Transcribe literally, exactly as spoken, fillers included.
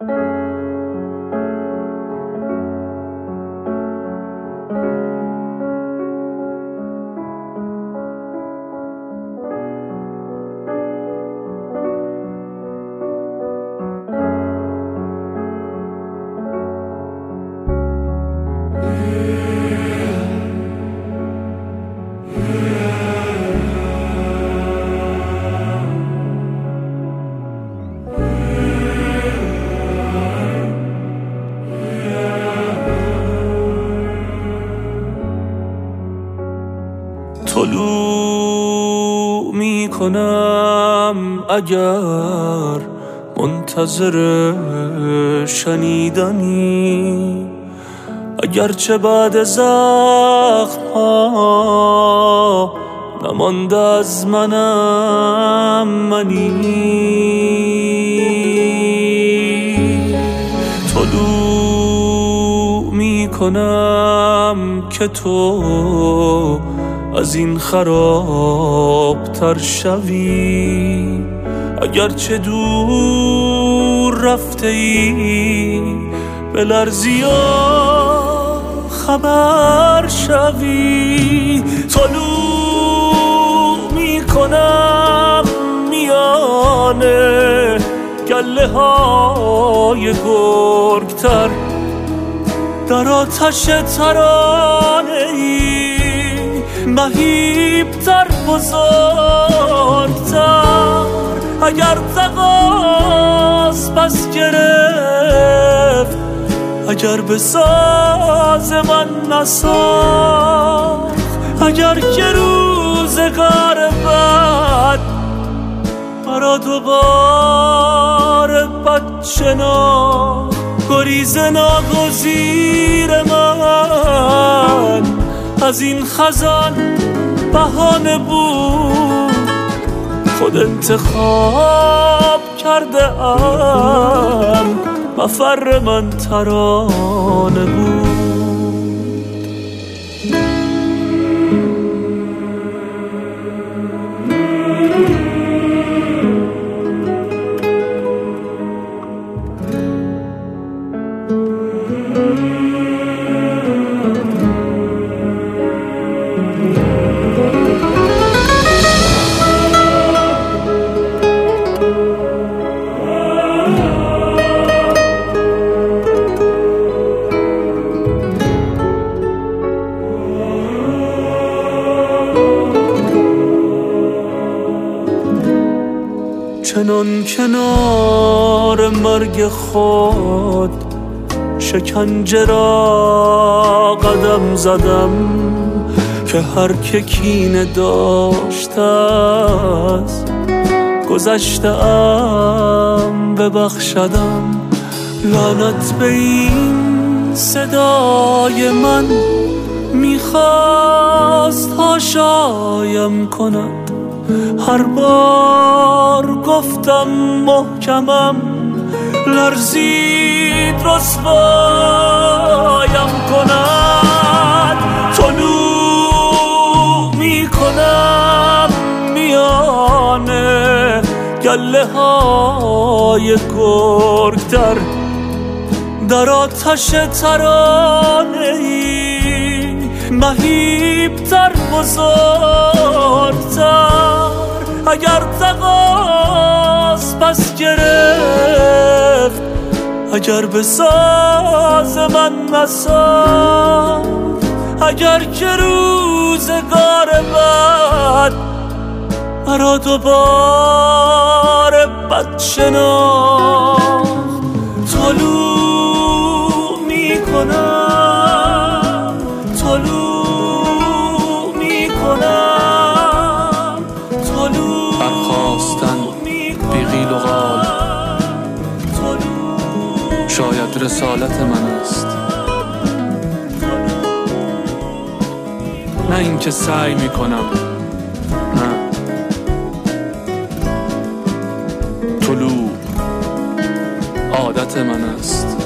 طلوع می کنم اگر منتظر شنیدنی، اگرچه بعد زخم ها نمانده از منم منی. طلوع می کنم که تو از این خراب تر شوی، اگرچه دور رفته ای به لرزی و خبر شوی. طلوع می کنم میانه گله های گرگتر، در آتش ترانه ای مهیبتر بزرگتر. اگر تقاس پس گرفت، اگر به ساز من نساخت، اگر که روزگار بد مرا دوباره بد شناخت، گریز ناگزیر من از این خزان بهانه بود. خود انتخاب کرده ام، مفر من ترانه بود. چنان کنار مرگ خود شکنجه را قدم زدم، که هر که کینه داشته از گذشته ام ببخشدم. لعنت به این صدای من میخواست هاشایم کند، هر بار گفتم محکمم لرزید رسوایم کند. طلوع می کنم میانه گله های گرگتر، در آتش ترانه ای مهیبتر بزرگتر. اگر تقاس پس گرفت، اگر به ساز من نساخت، اگر که روزگار بد مرا دوباره بد شناخت. طلوع می کنم، طلوع می کنم، طلوع برخاستن بی قیل و قال شاید رسالت من است، نه اینکه سعی می کنم. نه، طلوع عادت من است.